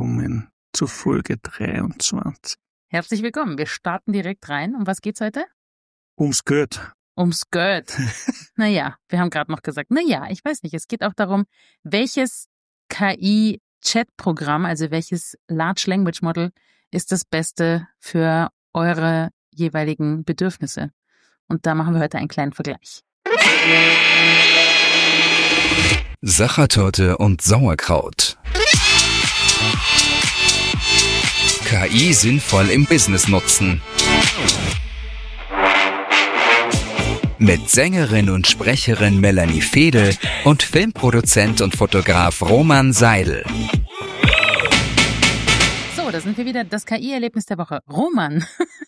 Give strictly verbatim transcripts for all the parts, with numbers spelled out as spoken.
willkommen zu Folge dreiundzwanzig. Herzlich willkommen. Wir starten direkt rein. Um was geht's heute? Ums Geld. Ums Geld. Naja, wir haben gerade noch gesagt, naja, ich weiß nicht. Es geht auch darum, welches K I-Chat-Programm, also welches Large Language Model ist das Beste für eure jeweiligen Bedürfnisse. Und da machen wir heute einen kleinen Vergleich. Sachertorte und Sauerkraut. K I sinnvoll im Business nutzen. Mit Sängerin und Sprecherin Melanie Fedel und Filmproduzent und Fotograf Roman Seidel. So, da sind wir wieder. Das K I-Erlebnis der Woche. Roman,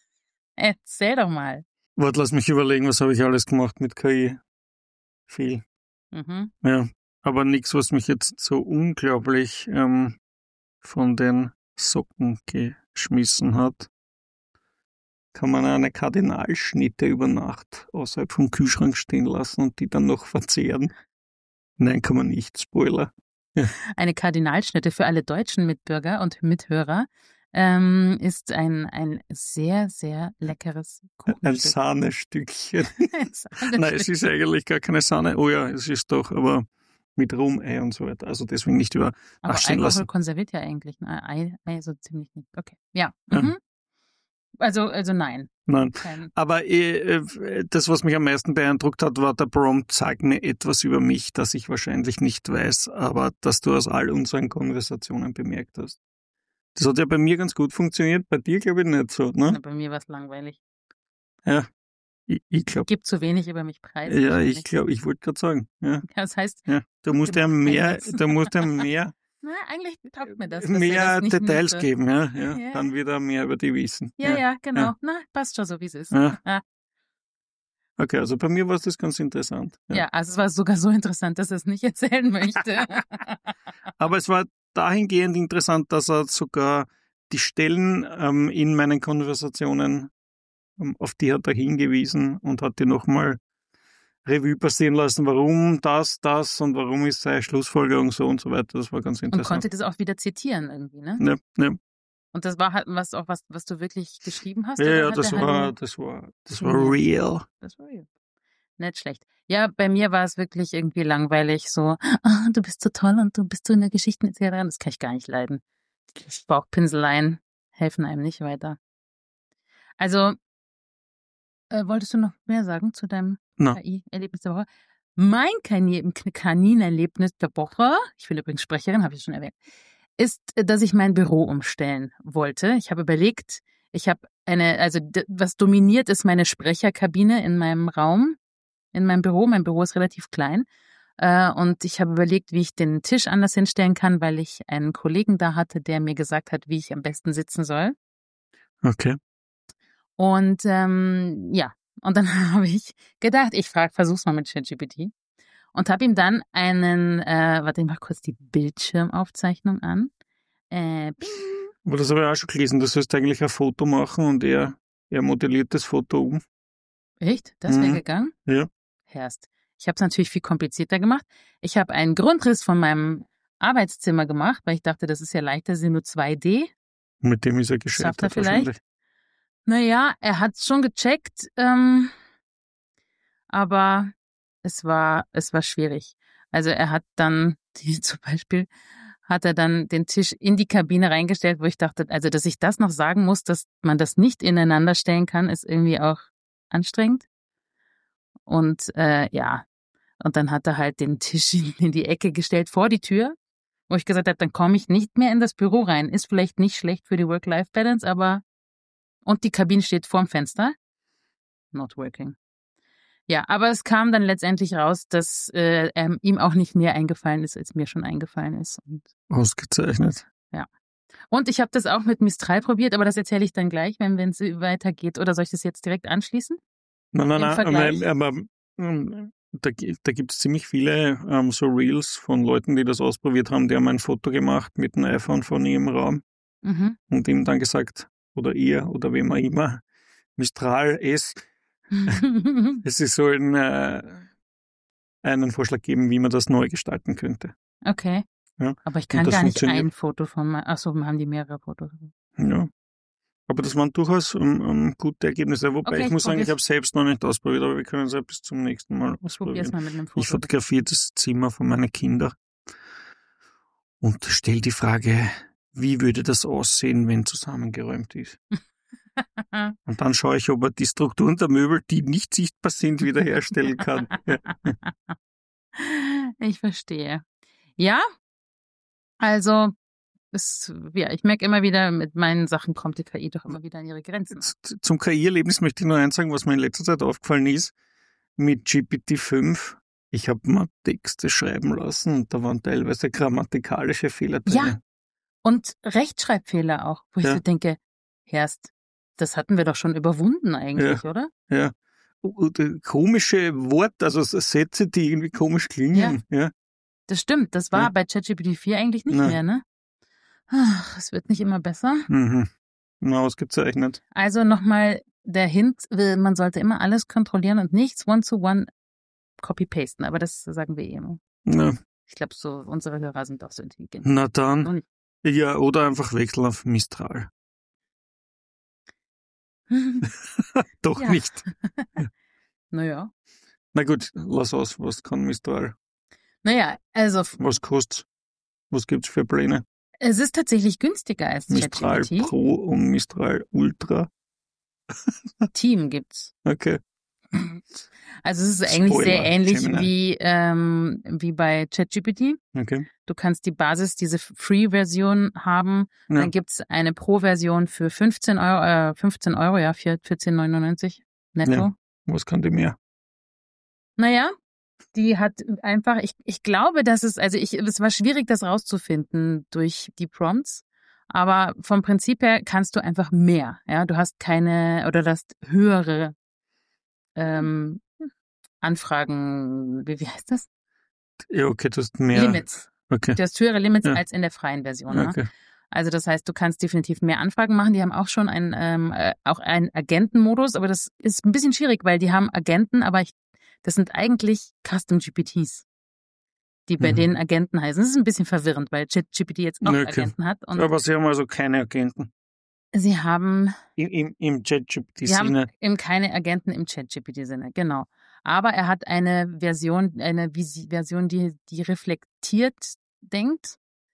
erzähl doch mal. Warte, lass mich überlegen, was habe ich alles gemacht mit K I? Viel. Mhm. Ja, aber nichts, was mich jetzt so unglaublich ähm, von den Socken geschmissen hat. Kann man eine Kardinalschnitte über Nacht außerhalb vom Kühlschrank stehen lassen und die dann noch verzehren? Nein, kann man nicht. Spoiler. Ja. Eine Kardinalschnitte für alle deutschen Mitbürger und Mithörer ähm, ist ein, ein sehr, sehr leckeres Kuchenstück. Ein Sahnestückchen. Ein Sahnestück. Nein, es ist eigentlich gar keine Sahne. Oh ja, es ist doch, aber mit Rum, Ei und so weiter. Also deswegen nicht über Aber Nacht stehen Alkohol lassen. konserviert ja eigentlich. Ne? Ei, Ei so ziemlich nicht. Okay, ja. Ja. Mhm. Also, also nein. Nein. Kein, Aber äh, das, was mich am meisten beeindruckt hat, war der Prompt, sag mir etwas über mich, das ich wahrscheinlich nicht weiß, aber das du aus all unseren Konversationen bemerkt hast. Das hat ja bei mir ganz gut funktioniert, bei dir glaube ich nicht so, ne? bei mir war es langweilig. Ja, ich, ich glaube. Gibt zu wenig über mich preis. Ja, ich glaube, ich wollte gerade sagen. Ja, Das heißt, ja. Du musst ja mehr, du musst ja mehr, na, eigentlich taugt mir das. dass er mehr das nicht Details müsste. geben, ja, ja. Ja. Dann wieder mehr über die wissen. Ja, ja, genau. ja. Na, passt schon so, wie es ist. Ja. Ja. Okay, also bei mir war es das ganz interessant. Ja. Ja. also es war sogar so interessant, dass er es nicht erzählen möchte. Aber es war dahingehend interessant, dass er sogar die Stellen ähm, in meinen Konversationen, ähm, auf die hat er hingewiesen und hat die nochmal Revue passieren lassen, warum das, das und warum ist seine Schlussfolgerung so und so weiter. Das war ganz Und interessant. konnte das auch wieder zitieren irgendwie, ne? Ja, ja. Und das war halt was auch was, was du wirklich geschrieben hast? Ja, oder ja, hat das er halt war, nur- das war, das Ja. war real. Das war real. Nicht schlecht. Ja, bei mir war es wirklich irgendwie langweilig, so, ah, du bist so toll und du bist so in der Geschichtenerzählerin. Das kann ich gar nicht leiden. Die Bauchpinseleien helfen einem nicht weiter. Also, äh, wolltest du noch mehr sagen zu deinem Na. K I-Erlebnis der Woche? Mein Kani- Kaninerlebnis der Woche, ich bin übrigens Sprecherin, habe ich schon erwähnt, ist, dass ich mein Büro umstellen wollte. Ich habe überlegt, ich habe eine, also d- was dominiert ist meine Sprecherkabine in meinem Raum, in meinem Büro. Mein Büro ist relativ klein. Äh, und ich habe überlegt, wie ich den Tisch anders hinstellen kann, weil ich einen Kollegen da hatte, der mir gesagt hat, wie ich am besten sitzen soll. Okay. Und ähm, ja, und dann habe ich gedacht, ich frage, versuch's mal mit ChatGPT. Und habe ihm dann einen, äh, warte, ich mach kurz die Bildschirmaufzeichnung an. Äh, bing. Aber das habe ich auch schon gelesen. Du sollst eigentlich ein Foto machen und er, er modelliert das Foto um. Echt? Das wäre Mhm. gegangen? Ja. Herrst. Ich habe es natürlich viel komplizierter gemacht. Ich habe einen Grundriss von meinem Arbeitszimmer gemacht, weil ich dachte, das ist ja leichter, sind nur zwei D. Mit dem ist er Schafft er gescheitert vielleicht? wahrscheinlich. Naja, er hat es schon gecheckt, ähm, aber es war, es war schwierig. Also er hat dann, die, zum Beispiel, hat er dann den Tisch in die Kabine reingestellt, wo ich dachte, also dass ich das noch sagen muss, dass man das nicht ineinander stellen kann, ist irgendwie auch anstrengend. Und äh, ja, und dann hat er halt den Tisch in, in die Ecke gestellt vor die Tür, wo ich gesagt habe, dann komme ich nicht mehr in das Büro rein. Ist vielleicht nicht schlecht für die Work-Life-Balance, aber und die Kabine steht vorm Fenster. Not working. Ja, aber es kam dann letztendlich raus, dass äh, er, ihm auch nicht mehr eingefallen ist, als mir schon eingefallen ist. Und, Ausgezeichnet. und ich habe das auch mit Mistral probiert, aber das erzähle ich dann gleich, wenn es weitergeht. Oder soll ich das jetzt direkt anschließen? Nein, nein, Im nein, Vergleich? aber, aber ähm, da, gi- da gibt es ziemlich viele ähm, so Reels von Leuten, die das ausprobiert haben. Die haben ein Foto gemacht mit dem iPhone von ihrem Raum Mhm. und ihm dann gesagt, oder ihr, oder wem auch immer, Mistral S, sie sollen äh, einen Vorschlag geben, wie man das neu gestalten könnte. Okay. Ja. Aber ich kann das gar nicht funktioniert. ein Foto von meinem, achso, haben die mehrere Fotos. Ja. Aber das waren durchaus um, um, gute Ergebnisse. Wobei Okay, ich ich muss sagen, ich probier's. habe selbst noch nicht ausprobiert, aber wir können es ja bis zum nächsten Mal Ich probier's ausprobieren. mal mit einem Foto. Ich fotografiere das Zimmer von meinen Kindern und stelle die Frage, wie würde das aussehen, wenn zusammengeräumt ist? Und dann schaue ich, ob er die Strukturen der Möbel, die nicht sichtbar sind, wiederherstellen kann. Ja. Ich verstehe. Ja, also es, ja, ich merke immer wieder, mit meinen Sachen kommt die K I doch immer wieder an ihre Grenzen. Z- Zum K I-Erlebnis möchte ich nur eins sagen, was mir in letzter Zeit aufgefallen ist, mit G P T fünf. Ich habe mal Texte schreiben lassen und da waren teilweise grammatikalische Fehler drin. Ja, und Rechtschreibfehler auch, wo ich Ja. so denke, Herst, das hatten wir doch schon überwunden eigentlich, oder? Ja. Und, äh, komische Worte, also Sätze, die irgendwie komisch klingen. Ja. Das stimmt, das war Ja. bei ChatGPT vier eigentlich nicht Nein. mehr, ne? Ach, es wird nicht immer besser. Mhm. Na, ausgezeichnet. Also nochmal der Hint, man sollte immer alles kontrollieren und nichts one-to-one copy-pasten, aber das sagen wir eh immer. Na, Ich glaube, so unsere Hörer sind auch so intelligent. na dann. Und- Ja, oder einfach wechseln auf Mistral. Doch Ja. nicht. Naja. Na gut, lass aus. Was kann Mistral? Naja, also Was kostet's? Was gibt's für Pläne? es ist tatsächlich günstiger als Mistral ChatGPT. Pro und Mistral Ultra. Team gibt's. Okay. Also es ist eigentlich Spoiler, sehr ähnlich Gemini. wie, ähm, wie bei ChatGPT. Okay. Du kannst die Basis, diese Free-Version haben. Ja. Dann gibt's eine Pro-Version für fünfzehn Euro, äh, fünfzehn Euro, ja, für vierzehn neunundneunzig netto. Ja. Was kann die mehr? Naja, die hat einfach, ich, ich glaube, dass es, also ich, es war schwierig, das rauszufinden durch die Prompts. Aber vom Prinzip her kannst du einfach mehr. Ja, du hast keine, oder du hast höhere ähm, Anfragen, wie, wie heißt das? Ja, okay, du hast mehr. Limits. Okay. Du hast höhere Limits Ja. als in der freien Version. Ne? Okay. Also das heißt, du kannst definitiv mehr Anfragen machen. Die haben auch schon einen, ähm, äh, auch einen Agentenmodus, aber das ist ein bisschen schwierig, weil die haben Agenten, aber ich, das sind eigentlich Custom G P Ts, die bei Mhm. denen Agenten heißen. Das ist ein bisschen verwirrend, weil ChatGPT jetzt auch Okay. Agenten hat. Und Aber sie haben also keine Agenten. sie haben, Im, im, im ChatGPT sie haben Sinne. eben keine Agenten im ChatGPT-Sinne, genau. Aber er hat eine Version, eine Visi- Version, die, die reflektiert denkt,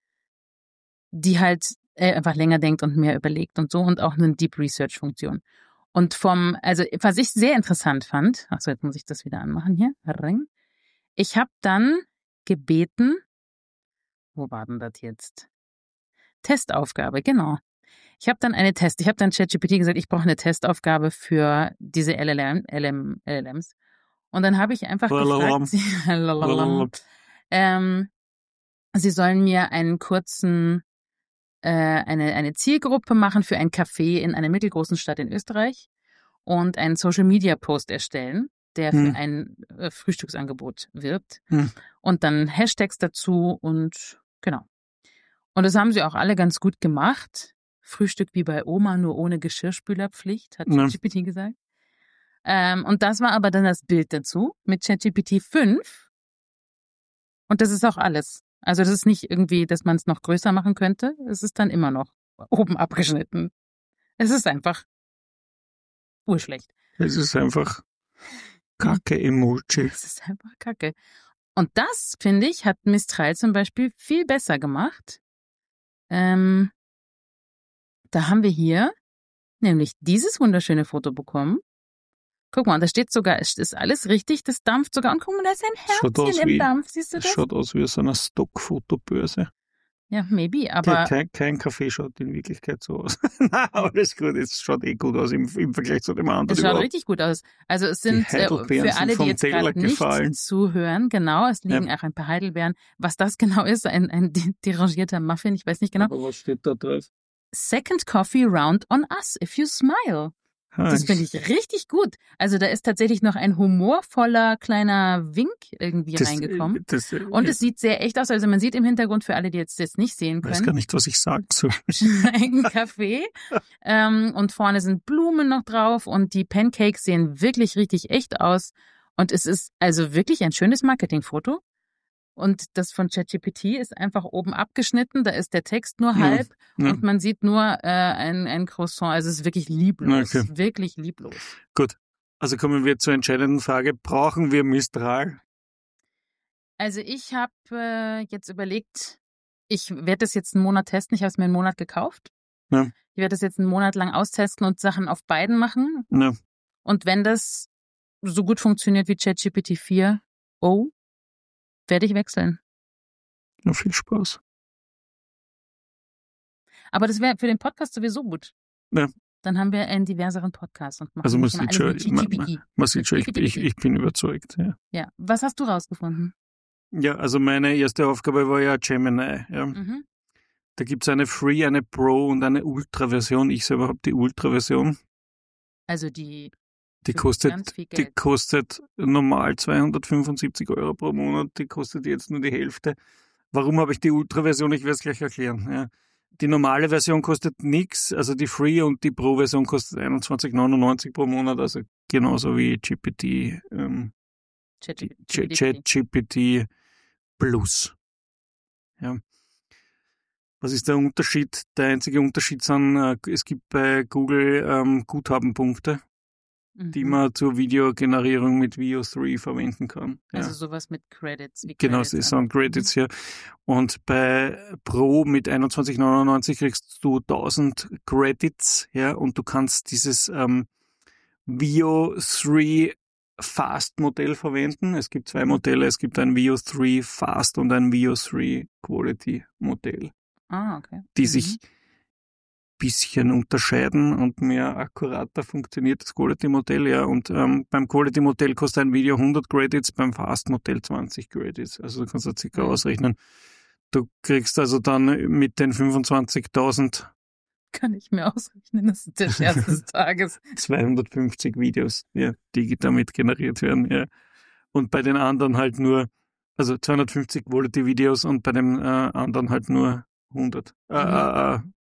die halt äh, einfach länger denkt und mehr überlegt und so und auch eine Deep Research Funktion. Und vom, also was ich sehr interessant fand, achso, jetzt muss ich das wieder anmachen hier, Ring. Ich habe dann gebeten, wo war denn das jetzt? Testaufgabe, genau. Ich habe dann eine Test, ich habe dann ChatGPT gesagt, ich brauche eine Testaufgabe für diese L L M, L M, L L Ms. Und dann habe ich einfach Lalalala. gefragt, sie, Lalalala. ähm, sie sollen mir einen kurzen, äh, eine, eine Zielgruppe machen für ein Café in einer mittelgroßen Stadt in Österreich und einen Social-Media-Post erstellen, der für Hm. ein äh, Frühstücksangebot wirbt. Hm. Und dann Hashtags dazu und genau. Und das haben sie auch alle ganz gut gemacht. Frühstück wie bei Oma, nur ohne Geschirrspülerpflicht, hat Ja. ChatGPT gesagt. Ähm, und das war aber dann das Bild dazu mit ChatGPT fünf. Und das ist auch alles. Also das ist nicht irgendwie, dass man es noch größer machen könnte. Es ist dann immer noch oben abgeschnitten. Es ist einfach urschlecht. Es ist einfach Kacke-Emoji. Es ist einfach Kacke. Und das, finde ich, hat Mistral zum Beispiel viel besser gemacht. Ähm, da haben wir hier nämlich dieses wunderschöne Foto bekommen. Guck mal, und da steht sogar, es ist alles richtig, das dampft sogar. Und guck mal, da ist ein Schaut aus Herzchen im wie- Dampf, siehst du Das das? schaut aus wie aus einer Stockfotobörse. Ja, maybe, aber Kein, kein Kaffee schaut in Wirklichkeit so aus. Na, alles gut, es schaut eh gut aus im, im Vergleich zu dem anderen. es schaut überhaupt. richtig gut aus. Also es sind, äh, Heidelbeeren für alle, sind vom die jetzt Teller gerade nicht gefallen. zuhören, genau, es liegen auch ein paar Heidelbeeren. Was das genau ist, ein, ein derangierter Muffin, ich weiß nicht genau. Aber was steht da drauf? Second coffee round on us, if you smile. Ah, Das finde ich richtig gut. Also da ist tatsächlich noch ein humorvoller kleiner Wink irgendwie das, reingekommen. Das, äh, Und es sieht sehr echt aus. Also man sieht im Hintergrund, für alle, die jetzt das nicht sehen ich weiß können, gar nicht, was ich sagen soll. ein Kaffee. ähm, und vorne sind Blumen noch drauf und die Pancakes sehen wirklich richtig echt aus. Und es ist also wirklich ein schönes Marketingfoto. Und das von ChatGPT ist einfach oben abgeschnitten, da ist der Text nur Ja, halb ja. und man sieht nur äh, ein, ein Croissant. Also es ist wirklich lieblos, Okay. wirklich lieblos. Gut. Also kommen wir zur entscheidenden Frage. Brauchen wir Mistral? Also ich habe äh, jetzt überlegt, ich werde das jetzt einen Monat testen. Ich habe es mir einen Monat gekauft. Ja. Ich werde das jetzt einen Monat lang austesten und Sachen auf beiden machen. Ja. Und wenn das so gut funktioniert wie ChatGPT vier, oh, werde ich wechseln. Ja, viel Spaß. Aber das wäre für den Podcast sowieso gut. Ja. Dann haben wir einen diverseren Podcast und machen Also man nicht immer sieht alles schon, mit man, ChatGPT. man sieht schon, ich, ich, ich bin überzeugt. Ja. Ja. Was hast du rausgefunden? Ja, also meine erste Aufgabe war ja Gemini. Ja. Mhm. Da gibt's eine Free, eine Pro und eine Ultra-Version. Ich selber habe die Ultra-Version. Also die, Die für kostet, ganz viel die Geld. kostet normal zweihundertfünfundsiebzig Euro pro Monat. Die kostet jetzt nur die Hälfte. Warum habe ich die Ultra-Version? Ich werde es gleich erklären. Ja. Die normale Version kostet nichts, also die Free und die Pro-Version kostet einundzwanzig neunundneunzig pro Monat, also genauso wie G P T, ähm, ChatGPT. ChatGPT Plus. Ja. Was ist der Unterschied? Der einzige Unterschied sind, äh, es gibt bei Google ähm, Guthabenpunkte, Mhm. die man zur Videogenerierung mit Veo drei verwenden kann. Ja. Also sowas mit Credits. Wie Genau, Credits das aber. sind Credits hier. Und bei Pro mit einundzwanzig neunundneunzig kriegst du tausend Credits, ja, und du kannst dieses ähm, Veo drei Fast Modell verwenden. Es gibt zwei Modelle, es gibt ein Veo drei Fast und ein Veo drei Quality Modell, Ah, okay. die Mhm. sich bisschen unterscheiden und mehr akkurater funktioniert das Quality-Modell, ja. Und ähm, beim Quality-Modell kostet ein Video hundert Credits, beim Fast-Modell zwanzig Credits. Also du kannst das circa Mhm. ausrechnen. Du kriegst also dann mit den fünfundzwanzigtausend Kann ich mir ausrechnen, das ist der Scherz des Tages. zweihundertfünfzig Videos, ja, die damit generiert werden, ja. Und bei den anderen halt nur, also zweihundertfünfzig Quality-Videos und bei dem äh, anderen halt nur hundert. Äh, Mhm. äh,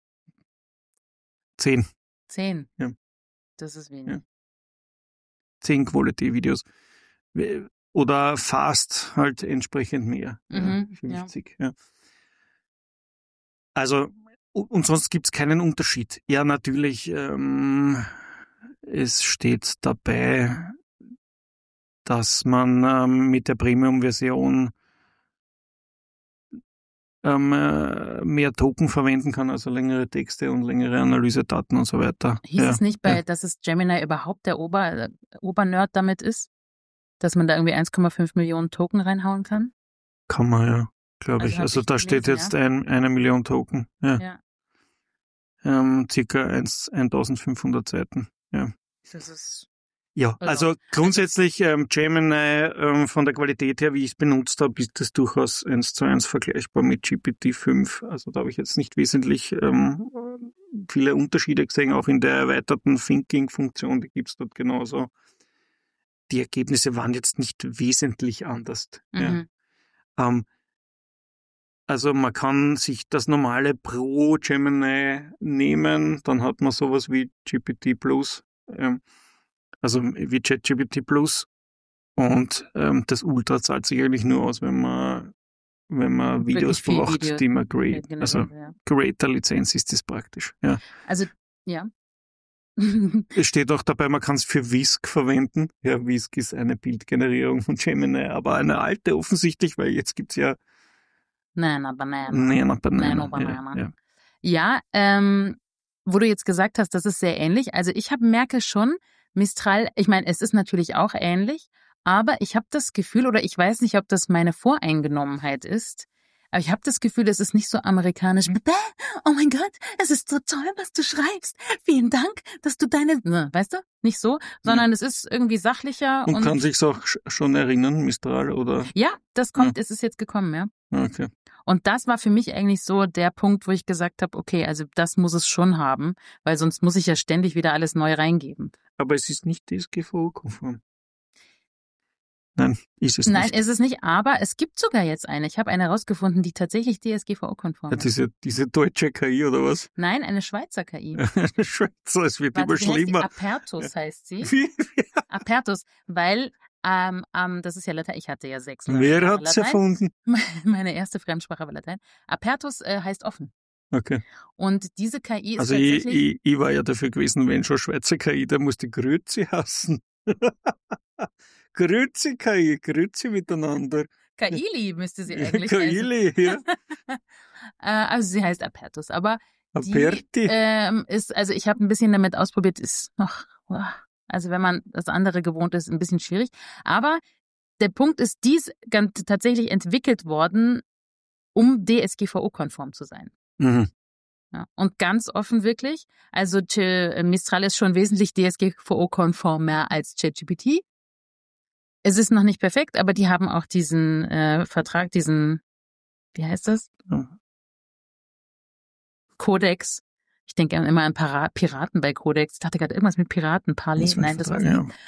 zehn. Zehn. Ja. Das ist wenig. Ja. zehn Quality-Videos. Oder fast halt entsprechend mehr. Mhm, ja, fünfzig. Ja. Ja. Also, und sonst gibt's keinen Unterschied. Ja, natürlich, ähm, es steht dabei, dass man ähm, mit der Premium-Version ähm, äh, mehr Token verwenden kann, also längere Texte und längere Analysedaten und so weiter. Hieß ja, es nicht bei, ja. dass es Gemini überhaupt der Ober, äh, Obernerd damit ist? Dass man da irgendwie eins Komma fünf Millionen Token reinhauen kann? Kann man ja, glaube Also ich. hab Also ich da steht gelesen, jetzt ja. ein, eine Million Token. Ja. Ja. Ähm, circa eintausendfünfhundert Seiten. Ja. Das ist. Ja, Also, also grundsätzlich ähm, Gemini ähm, von der Qualität her, wie ich es benutzt habe, ist das durchaus eins zu eins vergleichbar mit G P T fünf. Also da habe ich jetzt nicht wesentlich ähm, viele Unterschiede gesehen, auch in der erweiterten Thinking-Funktion, die gibt's dort genauso. Die Ergebnisse waren jetzt nicht wesentlich anders. Mhm. Ja. Ähm, also man kann sich das normale Pro Gemini nehmen, dann hat man sowas wie G P T Plus. Ähm, Also wie ChatGPT Plus. Und ähm, das Ultra zahlt sich eigentlich nur aus, wenn man, wenn man Wirklich Videos viel braucht, Video die man create. generiert, Also ja. Creator-Lizenz ist das praktisch. Ja. Also, ja. Es steht auch dabei, man kann es für Whisk verwenden. Ja, Whisk ist eine Bildgenerierung von Gemini, aber eine alte offensichtlich, weil jetzt gibt's ja Nana Banana. Nano Banana. Nano Banana. Ja, ja. Ja, ähm, wo du jetzt gesagt hast, das ist sehr ähnlich. Also ich hab, merke schon, Mistral, ich meine, es ist natürlich auch ähnlich, aber ich habe das Gefühl, oder ich weiß nicht, ob das meine Voreingenommenheit ist, aber ich habe das Gefühl, es ist nicht so amerikanisch. Oh mein Gott, es ist so toll, was du schreibst. Vielen Dank, dass du deine, ne, weißt du, nicht so, sondern es ist irgendwie sachlicher. Und, Und, kann sich's auch sch- schon erinnern, Mistral, oder? ja, das kommt, es ist jetzt gekommen, ja. Okay. Und das war für mich eigentlich so der Punkt, wo ich gesagt habe, okay, also das muss es schon haben, weil sonst muss ich ja ständig wieder alles neu reingeben. Aber es ist nicht D S G V O-konform. Nein, ist es Nein, nicht. ist es nicht, aber es gibt sogar jetzt eine. Ich habe eine herausgefunden, die tatsächlich D S G V O-konform Ja, ist. diese, diese deutsche K I oder was? Nein, eine Schweizer K I. Eine Schweizer, es wird Warte, immer wie heißt die? schlimmer. Apertus heißt sie. Wie? Apertus, weil Ähm, ähm, das ist ja Latein. Ich hatte ja sechs Jahre Wer hat's Latein. erfunden? Meine erste Fremdsprache war Latein. Apertus äh, heißt offen. Okay. Und diese K I ist Also ich, tatsächlich... ich, ich war ja dafür gewesen, wenn schon Schweizer K I, dann muss die Grüezi hassen. Grüezi K I, Grüezi miteinander. Kaili müsste sie eigentlich heißen. Kaili, ja. Äh, also sie heißt Apertus, aber die Aperti. ähm, ist, also ich habe ein bisschen damit ausprobiert, ist noch, also wenn man das andere gewohnt ist, ein bisschen schwierig. Aber der Punkt ist, die ist ganz tatsächlich entwickelt worden, um D S G V O-konform zu sein. Mhm. Ja, und ganz offen wirklich. Also Ch- Mistral ist schon wesentlich D S G V O-konformer als ChatGPT. Es ist noch nicht perfekt, aber die haben auch diesen äh, Vertrag, diesen, wie heißt das? Ja. Kodex. Ich denke immer an Para- Piraten bei Kodex. Ich dachte gerade irgendwas mit Piraten, Parley. Das war Nein, das war Vertrag, nicht.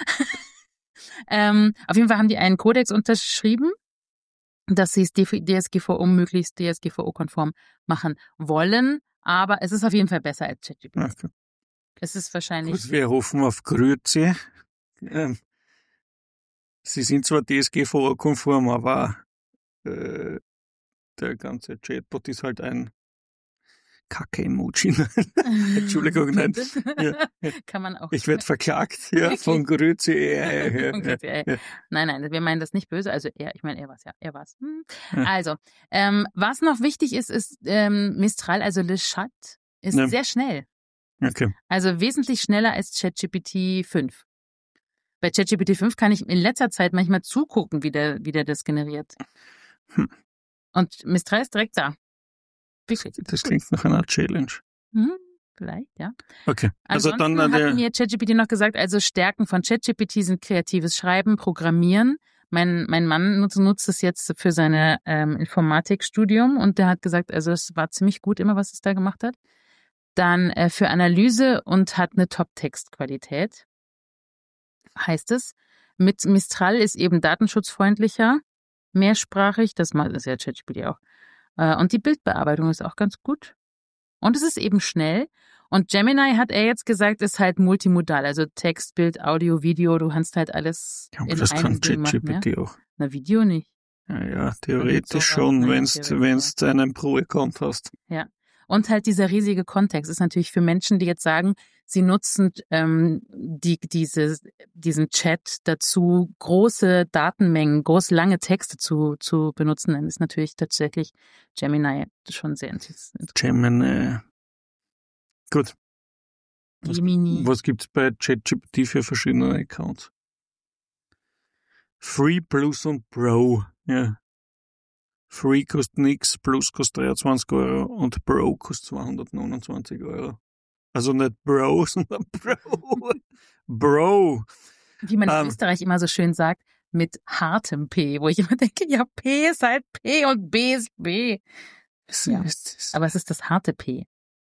ähm, auf jeden Fall haben die einen Kodex unterschrieben, dass sie es D S G V O möglichst D S G V O-konform machen wollen. Aber es ist auf jeden Fall besser als ChatGPT. Ja. Okay. Es ist wahrscheinlich... Gut, wir hoffen auf Grüezi. Ähm, sie sind zwar D S G V O-konform, aber äh, der ganze Chatbot ist halt ein Kacke-Emoji. Entschuldigung, nein. Ja, ja. Kann man auch... Ich werde verklagt, ja, von Grüezi. Ja, ja, ja, Okay, ja, ja. ja. Nein, nein, wir meinen das nicht böse. Also er, ich meine, er war's, ja, er war's. Hm. Ja. Also, ähm, was noch wichtig ist, ist ähm, Mistral, also Le Chat, ist Ja. sehr schnell. Okay. Also wesentlich schneller als ChatGPT fünf. Bei ChatGPT fünf kann ich in letzter Zeit manchmal zugucken, wie der, wie der das generiert. Hm. Und Mistral ist direkt da. Wirklich. Das klingt nach einer Challenge. Hm, vielleicht, ja. Okay. Also Ansonsten dann äh, hat der, mir ChatGPT noch gesagt, also Stärken von ChatGPT sind kreatives Schreiben, Programmieren. Mein, mein Mann nutzt, nutzt es jetzt für seine ähm, Informatikstudium und der hat gesagt, also es war ziemlich gut immer, was es da gemacht hat. Dann äh, für Analyse und hat eine Top-Text-Qualität, heißt es. Mit Mistral ist eben datenschutzfreundlicher, mehrsprachig, das macht das ja ChatGPT auch. Äh, und die Bildbearbeitung ist auch ganz gut. Und es ist eben schnell. Und Gemini, hat er jetzt gesagt, ist halt multimodal. Also Text, Bild, Audio, Video, du kannst halt alles ja, aber in das kann einem Ding machen. Ja? ChatGPT auch. Na, Video nicht. Ja, ja, theoretisch sowas, schon, ne, wenn's, theoretisch, wenn's einen Pro-Account hast. Ja. Und halt dieser riesige Kontext ist natürlich für Menschen, die jetzt sagen, sie nutzen ähm, die, diese, diesen Chat dazu, große Datenmengen, große lange Texte zu, zu benutzen, dann ist natürlich tatsächlich Gemini schon sehr interessant. Gemini. Gut. Was, Gemini. was gibt's bei ChatGPT für verschiedene Accounts? Free, Plus und Pro. Ja. Free kostet nix, Plus kostet dreiundzwanzig Euro und Pro kostet zweihundertneunundzwanzig Euro. Also nicht Bro, sondern Pro. Bro. Wie man in Ähm, Österreich immer so schön sagt, mit hartem P, wo ich immer denke, ja, P ist halt P und B ist B. Was Ja. ist das? Aber es ist das harte P.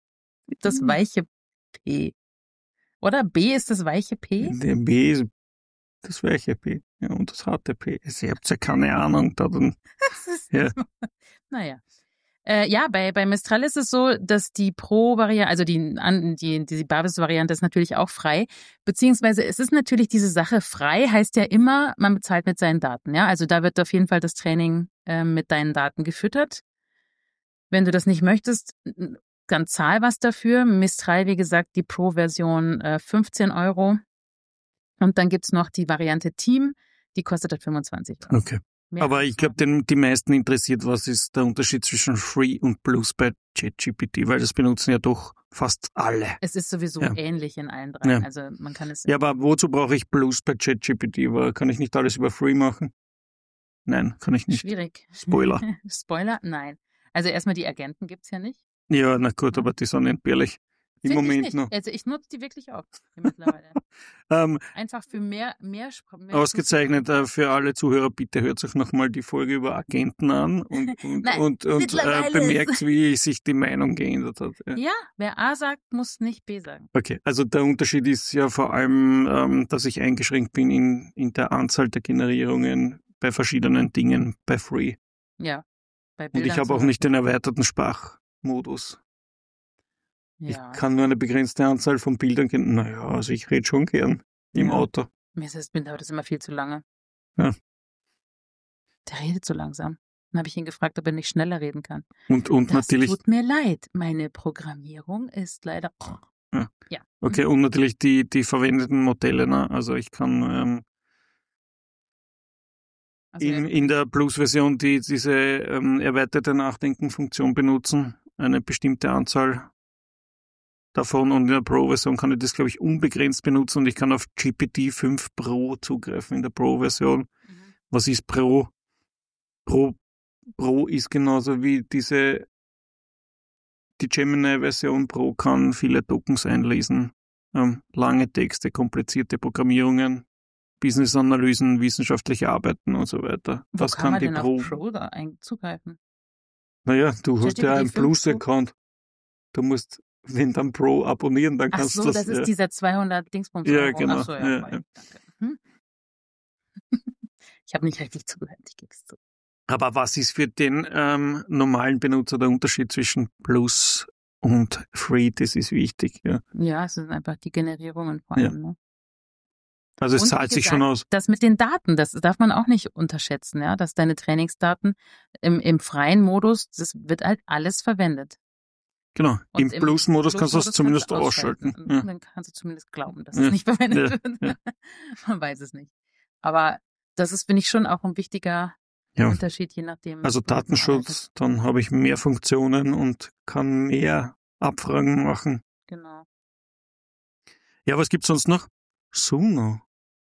Das Hm. weiche P. Oder B ist das weiche P? Der B ist das weiche P. Ja, und das harte P. Also, ihr habt ja keine Ahnung. Da dann, Das ist ja. Naja. Äh, ja, bei, bei Mistral ist es so, dass die Pro-Variante, also die, an- die, die Basis-Variante ist natürlich auch frei. Beziehungsweise es ist natürlich diese Sache, frei heißt ja immer, man bezahlt mit seinen Daten. Ja, also da wird auf jeden Fall das Training äh, mit deinen Daten gefüttert. Wenn du das nicht möchtest, dann zahl was dafür. Mistral, wie gesagt, die Pro-Version äh, fünfzehn Euro. Und dann gibt's noch die Variante Team, die kostet halt fünfundzwanzig Euro. Okay. Mehr Aber als ich glaube, die meisten interessiert, was ist der Unterschied zwischen Free und Plus bei ChatGPT, weil das benutzen ja doch fast alle. Es ist sowieso Ja. ähnlich in allen drei. Ja. Also man kann es. Ja, aber wozu brauche ich Plus bei ChatGPT? Weil kann ich nicht alles über Free machen? Nein, kann ich nicht. Schwierig. Spoiler. Spoiler? Nein. Also erstmal die Agenten gibt's ja nicht. Ja, na gut, aber die sind entbehrlich. Im Find ich Moment nicht. noch. Also ich nutze die wirklich auch mittlerweile. Ähm, Einfach für mehr, mehr, Spr- mehr ausgezeichnet äh, für alle Zuhörer, bitte hört euch nochmal die Folge über Agenten an und, und, Nein, und, und äh, mittlerweile bemerkt, wie sich die Meinung geändert hat. Ja. Ja, wer A sagt, muss nicht B sagen. Okay, also der Unterschied ist ja vor allem, ähm, dass ich eingeschränkt bin in, in der Anzahl der Generierungen bei verschiedenen Dingen bei Free. Ja. Bei Und Bildern ich habe zum auch nicht den erweiterten Sprachmodus. Beispiel. Ja. Ich kann nur eine begrenzte Anzahl von Bildern kennen. Naja, also ich rede schon gern im Ja. Auto. Mir ist das Bild aber das immer viel zu lange. Ja. Der redet so langsam. Dann habe ich ihn gefragt, ob er nicht schneller reden kann. Und, und Das natürlich. tut mir leid. Meine Programmierung ist leider. Ja. Ja. Okay, und natürlich die, die verwendeten Modelle. Ne? Also ich kann ähm, Also in, er- in der Plus-Version die, diese ähm, erweiterte Nachdenken-Funktion benutzen. Eine bestimmte Anzahl davon. Und in der Pro-Version kann ich das, glaube ich, unbegrenzt benutzen. Und ich kann auf G P T fünf Pro zugreifen in der Pro-Version. Mhm. Was ist Pro? Pro, Pro ist genauso wie diese, die Gemini-Version Pro kann viele Tokens einlesen, ähm, lange Texte, komplizierte Programmierungen, Business-Analysen, wissenschaftliche Arbeiten und so weiter. Wo Das kann kann man die denn Pro. auf Pro da ein- zugreifen? Naja, du hast ChatGPT ja einen fünf Pro? Plus-Account. Du musst, wenn dann Pro abonnieren, dann Ach kannst so, du das ist ja. dieser zweihundert Dingsbums Ja, Euro. genau. Ach so, ja, Ja, fein, ja. danke. Hm? Ich habe nicht richtig zugehört, ich gebe es zu. Aber was ist für den ähm, normalen Benutzer der Unterschied zwischen Plus und Free? Das ist wichtig. Ja. Ja, es sind einfach die Generierungen vor Ja. allem. Ne? Also es Und wie zahlt sich gesagt, schon aus. Das mit den Daten, das darf man auch nicht unterschätzen, ja, dass deine Trainingsdaten im, im freien Modus, das wird halt alles verwendet. Genau. Und Im Plus-Modus kannst du es Plus-Modus zumindest kannst du ausschalten. ausschalten. Ja. Dann kannst du zumindest glauben, dass Ja. es nicht verwendet Ja. wird. Ja. Man weiß es nicht. Aber das ist, finde ich, schon auch ein wichtiger Ja. Unterschied, je nachdem. Also womit man arbeitet. Datenschutz, dann habe ich mehr Funktionen und kann mehr Abfragen machen. Genau. Ja, was gibt's sonst noch? Suno.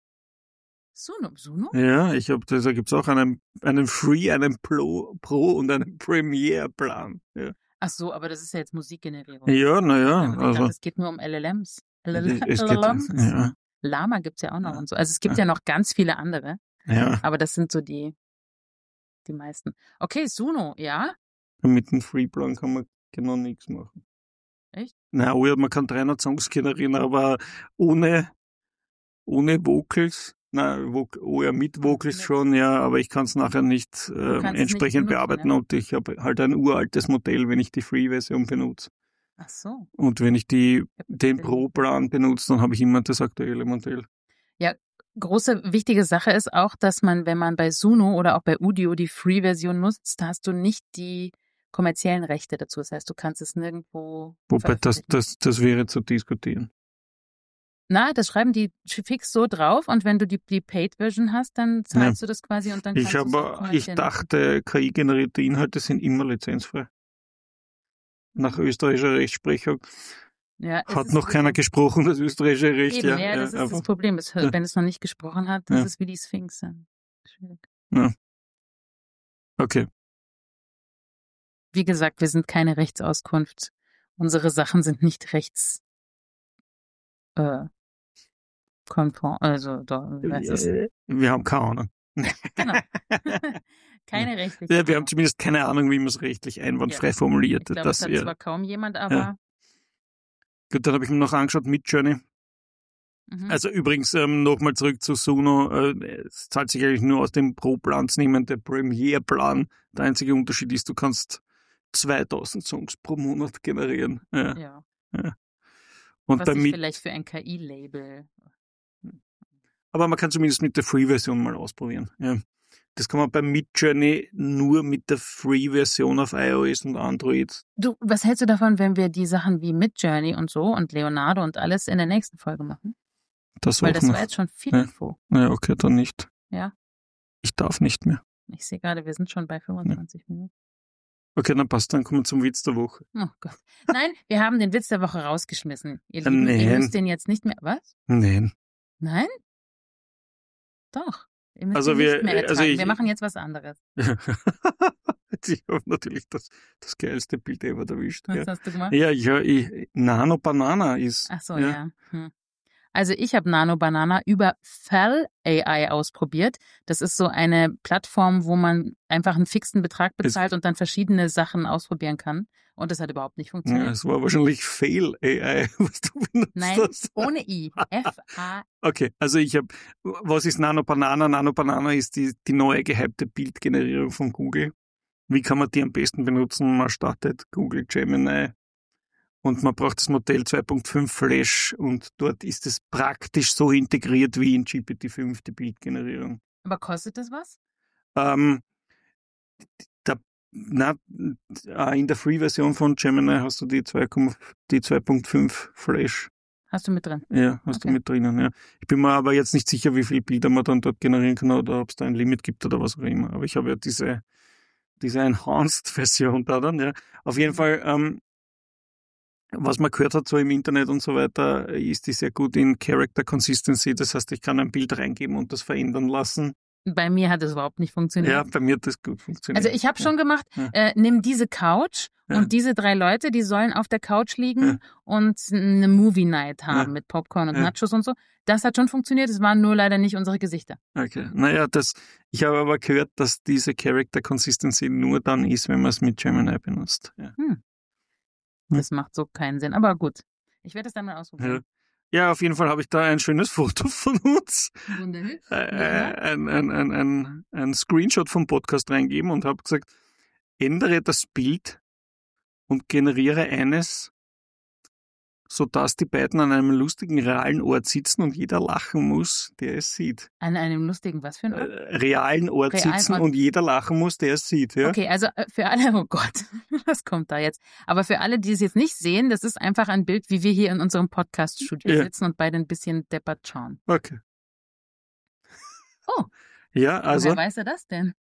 Suno, Suno? Ja, ich habe, da gibt's auch einen, einen Free, einen Pro, Pro und einen Premiere-Plan. Ja, Ach so, aber das ist ja jetzt Musikgenerierung. ja naja, Ich dachte, also. es geht nur um L L Ms. L L Es geht, Ms? ja, Lama gibt's ja auch noch Ja. und so. Also es gibt Ja. ja noch ganz viele andere, ja, aber das sind so die, die meisten. Okay, Suno, ja? mit dem Free-Plan kann man genau nichts machen. Echt? Na, oh ja, man kann dreihundert Songs generieren, aber ohne, ohne Vocals. Na, Vo oh ja, mit Vocals mit. schon, ja, aber ich kann es nachher nicht ähm, kannst es nicht entsprechend benutzen, bearbeiten ja. und ich habe halt ein uraltes Modell, wenn ich die Free-Version benutze. Ach so. Und wenn ich die, Ich hab den den- Pro-Plan benutze, dann habe ich immer das aktuelle Modell. Große, wichtige Sache ist auch, dass man, wenn man bei Suno oder auch bei Udio die Free-Version nutzt, da hast du nicht die kommerziellen Rechte dazu. Das heißt, du kannst es nirgendwo Wobei das, veröffentlichen. das, das wäre zu diskutieren. Na, das schreiben die fix so drauf und wenn du die, die Paid-Version hast, dann zahlst du das quasi und dann kannst Ich du es auch habe, ich kommerziell nutzen. dachte, K I-generierte Inhalte sind immer lizenzfrei. Nach österreichischer Rechtsprechung Ja, es hat ist noch wie keiner so- gesprochen, das österreichische Recht. Eben, ja, ja, das ist einfach. das Problem. Es, Ja. Wenn es noch nicht gesprochen hat, das Ja. ist wie die Sphinx. Dann. Schwierig. Okay. Wie gesagt, wir sind keine Rechtsauskunft. Unsere Sachen sind nicht rechts äh, konform, also da, wie heißt es? Äh, Wir haben keine Ahnung. Genau. Keine rechtliche. Ja, wir haben Ahnung. zumindest keine Ahnung, wie man es rechtlich einwandfrei Ich formuliert. glaube, Das das hat wäre- zwar kaum jemand, aber Gut, dann habe ich mir noch angeschaut mit Journey. mhm. Also übrigens, ähm, nochmal zurück zu Suno. Äh, es zahlt sich eigentlich nur aus dem Pro-Plan zu nehmen, der Premiere-Plan. Der einzige Unterschied ist, du kannst zweitausend Songs pro Monat generieren. Ja. ja. Und Was bei ich Mid, vielleicht für ein K I-Label. aber man kann zumindest mit der Free-Version mal ausprobieren. Ja. Das kann man bei Midjourney nur mit der Free-Version auf iOS und Android. Du, was hältst du davon, wenn wir die Sachen wie Midjourney und so und Leonardo und alles in der nächsten Folge machen? Das Weil auch das noch. war jetzt schon viel Ja. Info. Ja, okay, dann nicht. Ja. Ich darf nicht mehr. Ich sehe gerade, wir sind schon bei fünfundzwanzig Minuten. Okay, dann passt, dann kommen wir zum Witz der Woche. Oh Gott. Nein, wir haben den Witz der Woche rausgeschmissen. Ihr Äh, Lieben, ihr nein. müsst den jetzt nicht mehr. Was? Nein. Nein? Doch. Ihr müsst Also ihn wir- nicht mehr ertragen. also ich- wir machen jetzt was anderes. Ich habe natürlich das, das geilste Bild ever erwischt. Was Ja, hast du gemacht? ja, ja ich, Nano Banana ist. Ach so, ja. Hm. Also ich habe Nano Banana über Fell A I ausprobiert. Das ist so eine Plattform, wo man einfach einen fixen Betrag bezahlt und dann verschiedene Sachen ausprobieren kann. Und das hat überhaupt nicht Ja, funktioniert. es war wahrscheinlich Fail A I, was du benutzt Nein, hast. ohne I. F A. Okay, also ich habe, was ist Nano Banana? Nano Banana ist die, die neue gehypte Bildgenerierung von Google. Wie kann man die am besten benutzen? Man startet Google Gemini und man braucht das Modell zwei Punkt fünf Flash und dort ist es praktisch so integriert wie in G P T fünf, die Bildgenerierung. Aber kostet das was? Ähm, da, na, in der Free-Version von Gemini hast du die zwei Komma fünf Flash. Hast du mit drin? Ja, hast Okay. du mit drinnen, ja. Ich bin mir aber jetzt nicht sicher, wie viele Bilder man dann dort generieren kann oder ob es da ein Limit gibt oder was auch immer. Aber ich habe ja diese, diese Enhanced-Version da dann, ja. Auf jeden Mhm. Fall, ähm, was man gehört hat so im Internet und so weiter, ist die sehr gut in Character Consistency. Das heißt, ich kann ein Bild reingeben und das verändern lassen. Bei mir hat es überhaupt nicht funktioniert. Ja, bei mir hat das gut funktioniert. Also ich habe schon ja. gemacht, Ja. äh, nimm diese Couch Ja. und diese drei Leute, die sollen auf der Couch liegen Ja. und eine Movie Night haben Ja. mit Popcorn und Ja. Nachos und so. Das hat schon funktioniert, es waren nur leider nicht unsere Gesichter. Okay. Naja, das, ich habe aber gehört, dass diese Character Consistency nur dann ist, wenn man es mit Gemini benutzt. Ja. Hm. Hm. Das macht so keinen Sinn, aber gut. Ich werde es dann mal Ja. ausprobieren. ja, auf jeden Fall habe ich da ein schönes Foto von uns, Wunderhübsch. äh, ein, ein, ein, ein, ein Screenshot vom Podcast reingeben und habe gesagt, ändere das Bild und generiere eines, sodass die beiden an einem lustigen, realen Ort sitzen und jeder lachen muss, der es sieht. An einem lustigen, was für ein Äh, Ort? realen Ort Realen sitzen Ort. und jeder lachen muss, der es sieht. Ja? Okay, also äh, für alle, oh Gott, was kommt da jetzt? Aber für alle, die es jetzt nicht sehen, das ist einfach ein Bild, wie wir hier in unserem Podcast-Studio Ja. sitzen und beide ein bisschen deppert schauen. Okay. Oh, Ja, also, woher weiß er das denn?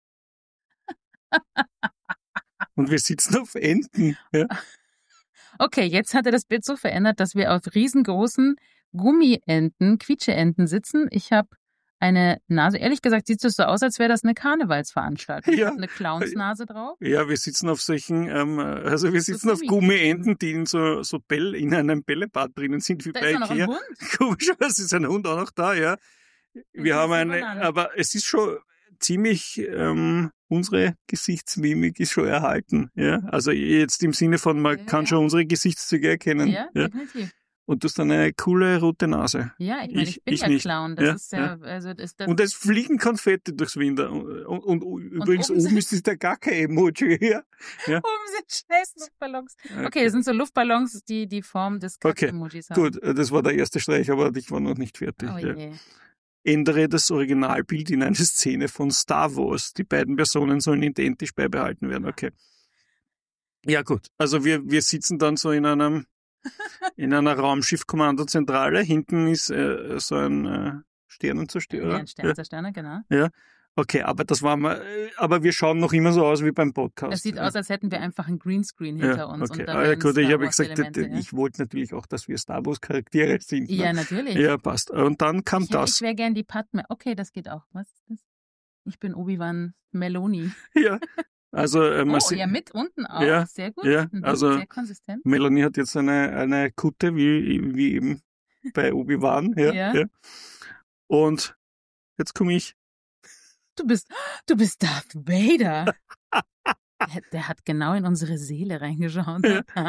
und wir sitzen auf Enten. Ja? Okay, jetzt hat er das Bild so verändert, dass wir auf riesengroßen Gummienten, Quietscheenten sitzen. Ich habe eine Nase. Ehrlich gesagt sieht es so aus, als wäre das eine Karnevalsveranstaltung. Ich Ja. habe eine Clownsnase drauf. Ja, wir sitzen auf solchen, ähm, also wir sitzen auf Gummi- Gummienten, die in so, so Bell, in einem Bällebad drinnen sind, wie Da bei ist doch noch ein Ikea. Hund. Komischerweise ist ein Hund auch noch da, ja. Wir Das haben ist eine eine, Banane. aber es ist schon ziemlich, ähm, unsere Gesichtsmimik ist schon erhalten, ja. Also jetzt im Sinne von, man Ja, kann ja. schon unsere Gesichtszüge erkennen, Ja, ja. definitiv. Und du hast eine coole rote Nase. Ja, ich meine, ich, Ich- bin ich ja nicht. Clown. Das Ja, ist ja, also das, das Und es fliegen Konfetti durchs Winter. Und, und, und übrigens oben oben sind- ist es der Gacke-Emoji, ja. oben sind scheiß Luftballons. Okay, das sind so Luftballons, die die Form des Okay, Kack-Emojis haben. Gut, äh, das war der erste Streich, aber ich war noch nicht fertig. Oh ja. je. Ändere das Originalbild in eine Szene von Star Wars. Die beiden Personen sollen identisch beibehalten werden. Okay. Ja gut, also wir, wir sitzen dann so in einem in einer Raumschiff-Kommandozentrale. Hinten ist äh, so ein äh, Sternenzerstörer. Ja, ein Sternzersterner, genau. Ja. Okay, aber das war mal, äh, aber wir schauen noch immer so aus wie beim Podcast. Es sieht ja. aus, als hätten wir einfach ein Greenscreen hinter ja, uns. okay. Und da Ah, ja, wären gut, ich Star habe Wars gesagt, Elemente, d- ja. ich wollte natürlich auch, dass wir Star Wars Charaktere sind. Ne? Ja, natürlich. Ja, passt. Und dann kam ich hätte- das. Ich wäre gern die Padme. Okay, das geht auch. Was ist das? Ich bin Obi-Wan Meloni. Ja. Also äh, man Oh, sieht- ja, mit unten auch. Ja, Sehr gut. ja, Mhm, also- sehr konsistent. Melanie hat jetzt eine, eine Kutte, wie, wie eben bei Obi-Wan. Ja, Ja. ja. Und jetzt komme ich. Du bist, du bist Darth Vader. der, der hat genau in unsere Seele reingeschaut.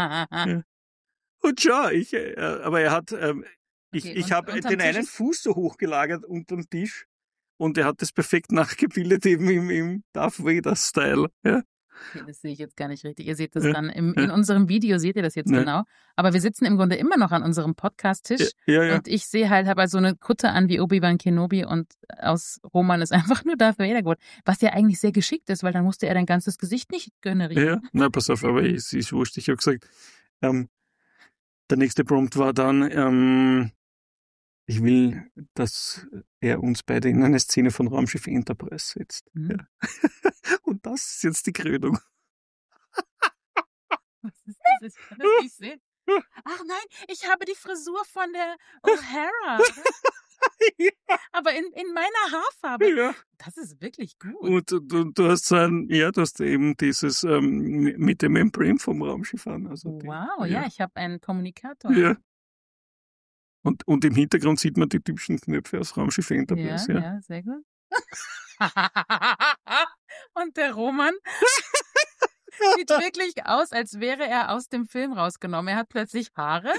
Und schau, ich, äh, aber er hat, ähm, ich, Okay, ich und- habe unterm den Tisch einen ist- Fuß so hochgelagert unterm Tisch und er hat das perfekt nachgebildet eben im, im Darth Vader-Style. Ja. Okay, das sehe ich jetzt gar nicht richtig. Ihr seht das Ja, dann. Im, ja. in unserem Video seht ihr das jetzt Ja. genau. Aber wir sitzen im Grunde immer noch an unserem Podcast-Tisch. Ja, ja. Und ich sehe halt, habe also eine Kutte an wie Obi-Wan Kenobi und aus Roman ist einfach nur Darth Vader geworden. Was ja eigentlich sehr geschickt ist, weil dann musste er dein ganzes Gesicht nicht generieren. Ja, na pass auf, aber es ist wurscht. Ich habe gesagt, ähm, der nächste Prompt war dann, ähm, ich will, dass er uns beide in eine Szene von Raumschiff Enterprise setzt. Hm. Ja. Und das ist jetzt die Krönung. Was ist das? Ich kann das nicht sehen. Ach nein, ich habe die Frisur von der O'Hara. Aber in, in meiner Haarfarbe. Ja. Das ist wirklich gut. Und, und, und du hast so ein, ja, du hast eben dieses ähm, mit dem Emblem vom Raumschiff an. Also die, Wow, ja, ich habe einen Kommunikator. Ja. Und, und im Hintergrund sieht man die typischen Knöpfe aus Raumschiff Ja, Enterprise. ja, Ja. sehr gut. Und der Roman sieht wirklich aus, als wäre er aus dem Film rausgenommen. Er hat plötzlich Haare.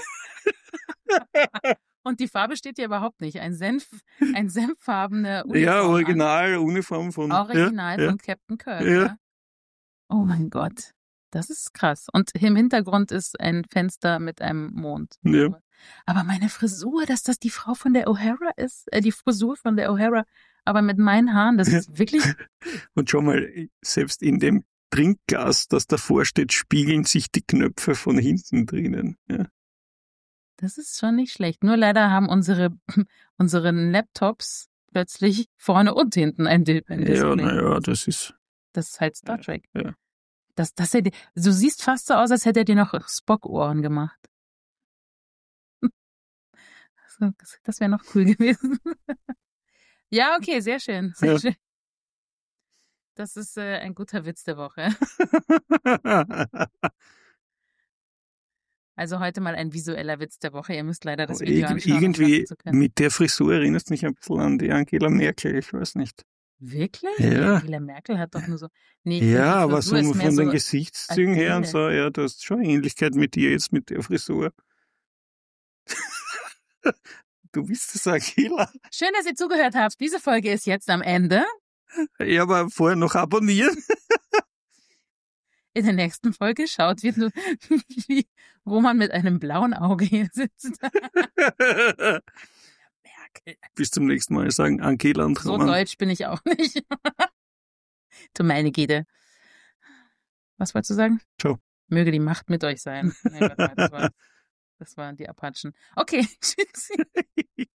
Und die Farbe steht hier überhaupt nicht. Ein Senf, ein senffarbene Uniform. Ja, an. Original-Uniform von. Original ja, von Captain Kirk. Ja. Ja. Oh mein Gott. Das ist krass. Und im Hintergrund ist ein Fenster mit einem Mond. Ja. Aber meine Frisur, dass das die Frau von der O'Hara ist, äh, die Frisur von der O'Hara aber mit meinen Haaren, das ist wirklich... Und schau mal, selbst in dem Trinkglas, das davor steht, spiegeln sich die Knöpfe von hinten drinnen. Ja. Das ist schon nicht schlecht. Nur leider haben unsere, unsere Laptops plötzlich vorne und hinten ein, Di- ein Display. Ja, naja, das ist... Das ist halt Star Trek. Ja. Das, das hätte, du siehst fast so aus, als hätte er dir noch Spock-Ohren gemacht. So, Das, das wäre noch cool gewesen. Ja, okay, sehr schön. Sehr Ja. schön. Das ist äh, ein guter Witz der Woche. Also heute mal ein visueller Witz der Woche. Ihr müsst leider das Aber Video irg- anschauen, um irgendwie lachen zu können. mit der Frisur erinnerst du mich ein bisschen an die Angela Merkel, ich weiß nicht. Wirklich? Ja. Angela Merkel hat doch nur so... Nee, ich finde, Ja, die aber Frisur so ist mehr von den so Gesichtszügen her und Adele. so, ja, du hast schon Ähnlichkeit mit dir jetzt mit der Frisur. Du bist das Angela. Schön, dass ihr zugehört habt. Diese Folge ist jetzt am Ende. Ja, aber vorher noch abonnieren. In der nächsten Folge schaut, wie, du, wie Roman mit einem blauen Auge hier sitzt. Merkel. Bis zum nächsten Mal sagen Angela und So Roman. deutsch bin ich auch nicht. Du meine Güte. Was wolltest du sagen? Ciao. Möge die Macht mit euch sein. Nee, warte mal, das, war, das waren die Apachen. Okay, tschüss.